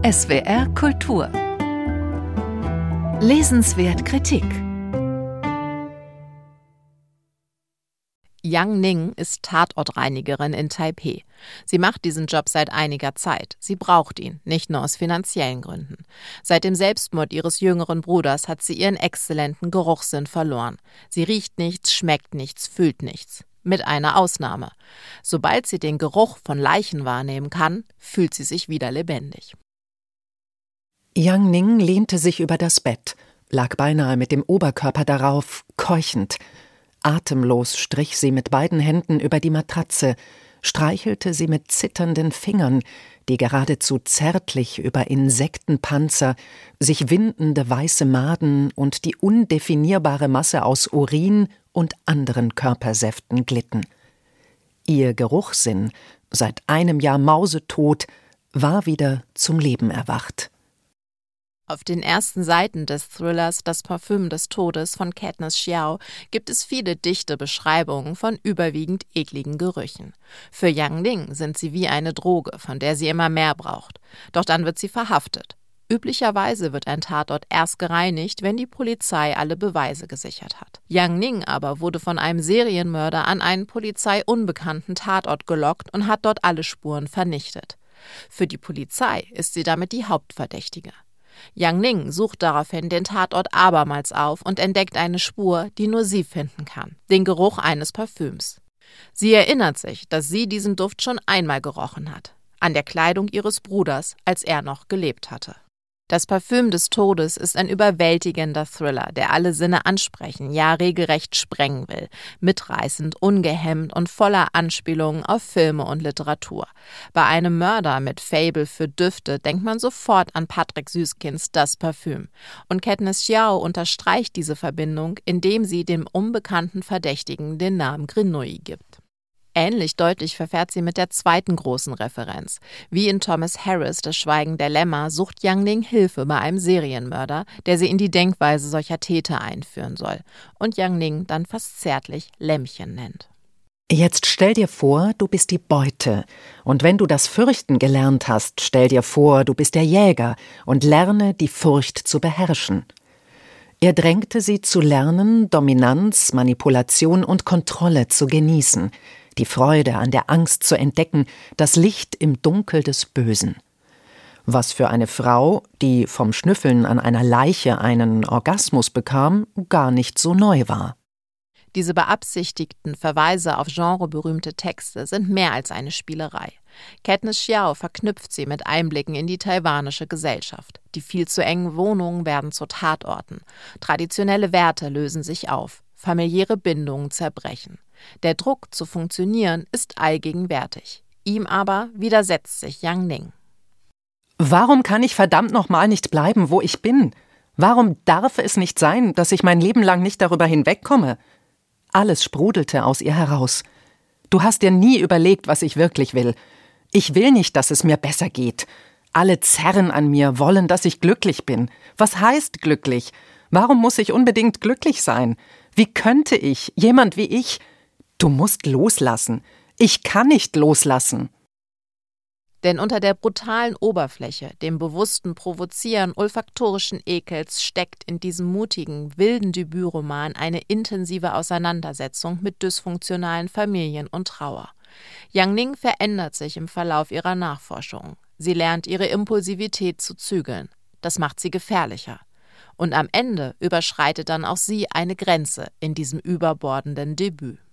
SWR Kultur. Lesenswert Kritik. Yang Ning ist Tatortreinigerin in Taipeh. Sie macht diesen Job seit einiger Zeit. Sie braucht ihn, nicht nur aus finanziellen Gründen. Seit dem Selbstmord ihres jüngeren Bruders hat sie ihren exzellenten Geruchssinn verloren. Sie riecht nichts, schmeckt nichts, fühlt nichts. Mit einer Ausnahme. Sobald sie den Geruch von Leichen wahrnehmen kann, fühlt sie sich wieder lebendig. Yang Ning lehnte sich über das Bett, lag beinahe mit dem Oberkörper darauf, keuchend. Atemlos strich sie mit beiden Händen über die Matratze, streichelte sie mit zitternden Fingern, die geradezu zärtlich über Insektenpanzer, sich windende weiße Maden und die undefinierbare Masse aus Urin und anderen Körpersäften glitten. Ihr Geruchssinn, seit einem Jahr mausetot, war wieder zum Leben erwacht. Auf den ersten Seiten des Thrillers »Das Parfüm des Todes« von Katniss Xiao gibt es viele dichte Beschreibungen von überwiegend ekligen Gerüchen. Für Yang Ning sind sie wie eine Droge, von der sie immer mehr braucht. Doch dann wird sie verhaftet. Üblicherweise wird ein Tatort erst gereinigt, wenn die Polizei alle Beweise gesichert hat. Yang Ning aber wurde von einem Serienmörder an einen polizeiunbekannten Tatort gelockt und hat dort alle Spuren vernichtet. Für die Polizei ist sie damit die Hauptverdächtige. Yang Ning sucht daraufhin den Tatort abermals auf und entdeckt eine Spur, die nur sie finden kann: den Geruch eines Parfüms. Sie erinnert sich, dass sie diesen Duft schon einmal gerochen hat, an der Kleidung ihres Bruders, als er noch gelebt hatte. Das Parfüm des Todes ist ein überwältigender Thriller, der alle Sinne ansprechen, ja regelrecht sprengen will. Mitreißend, ungehemmt und voller Anspielungen auf Filme und Literatur. Bei einem Mörder mit Faible für Düfte denkt man sofort an Patrick Süßkinds Das Parfüm. Und Katniss Xiao unterstreicht diese Verbindung, indem sie dem unbekannten Verdächtigen den Namen Grenouille gibt. Ähnlich deutlich verfährt sie mit der zweiten großen Referenz. Wie in Thomas Harris Das Schweigen der Lämmer sucht Yang Ning Hilfe bei einem Serienmörder, der sie in die Denkweise solcher Täter einführen soll und Yang Ning dann fast zärtlich Lämmchen nennt. Jetzt stell dir vor, du bist die Beute. Und wenn du das Fürchten gelernt hast, stell dir vor, du bist der Jäger und lerne, die Furcht zu beherrschen. Er drängte sie zu lernen, Dominanz, Manipulation und Kontrolle zu genießen, die Freude an der Angst zu entdecken, das Licht im Dunkel des Bösen. Was für eine Frau, die vom Schnüffeln an einer Leiche einen Orgasmus bekam, gar nicht so neu war. Diese beabsichtigten Verweise auf genreberühmte Texte sind mehr als eine Spielerei. Katniss Xiao verknüpft sie mit Einblicken in die taiwanische Gesellschaft. Die viel zu engen Wohnungen werden zu Tatorten. Traditionelle Werte lösen sich auf. Familiäre Bindungen zerbrechen. Der Druck zu funktionieren ist allgegenwärtig. Ihm aber widersetzt sich Yang Ning. Warum kann ich verdammt nochmal nicht bleiben, wo ich bin? Warum darf es nicht sein, dass ich mein Leben lang nicht darüber hinwegkomme? Alles sprudelte aus ihr heraus. Du hast dir nie überlegt, was ich wirklich will. Ich will nicht, dass es mir besser geht. Alle zerren an mir, wollen, dass ich glücklich bin. Was heißt glücklich? Warum muss ich unbedingt glücklich sein? Wie könnte ich, jemand wie ich? Du musst loslassen. Ich kann nicht loslassen. Denn unter der brutalen Oberfläche, dem bewussten Provozieren olfaktorischen Ekels steckt in diesem mutigen, wilden Debütroman eine intensive Auseinandersetzung mit dysfunktionalen Familien und Trauer. Yang Ning verändert sich im Verlauf ihrer Nachforschungen. Sie lernt, ihre Impulsivität zu zügeln. Das macht sie gefährlicher. Und am Ende überschreitet dann auch sie eine Grenze in diesem überbordenden Debüt.